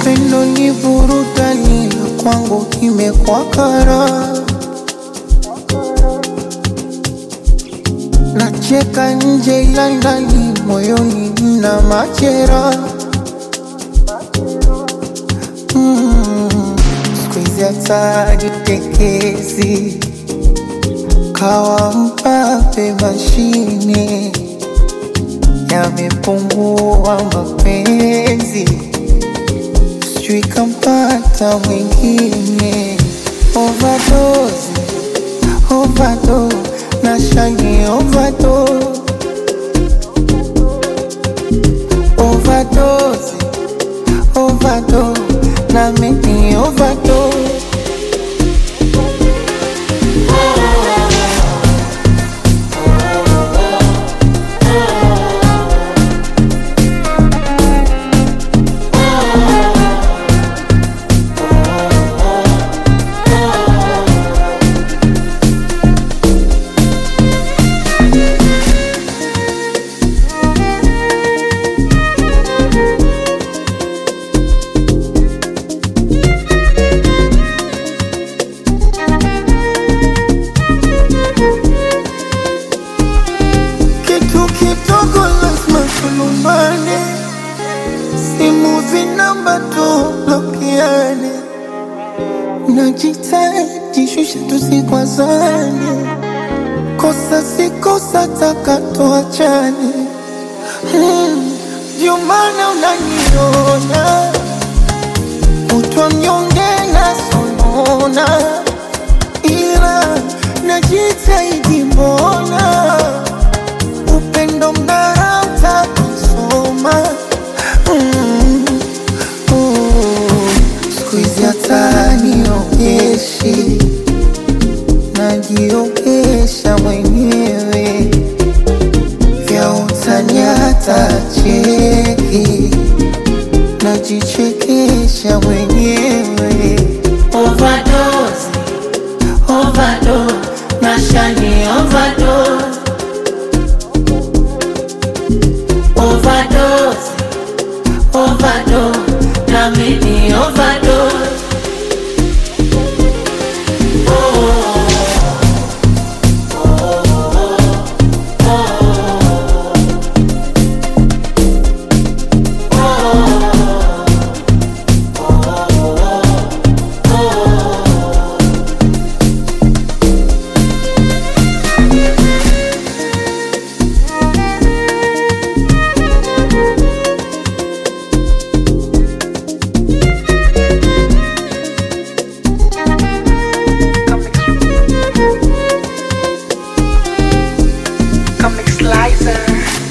Upendo ni burudani na kwangu imekuwa kara. Nacheka nje ila ndani moyoni nina machera. Siku hizi hata jitekezi kawa mpape mashine. Yamepungua mapenzi, sijui kampata mwingine. Overdose, overdose, nashani overdose. Overdose, overdose, na mimi overdose. Kidogo lazima tulumbane, simu zinamba tublokiane. Najitahidi shusha tusikwazane, kosa si kosa taka tuachane. Ndio maana unaniona kutwa mnyonge na sonona, ila najitahidi mbona upendo mnarauta kusoma. Siku hizi hata niogeshi, najiogesha mwenyewe. Vya utani hata cheki, najichekesha mwenyewe. Overdose, overdose, nashani overdose. Overdose, overdose, na mimi overdose. Comic Slicer.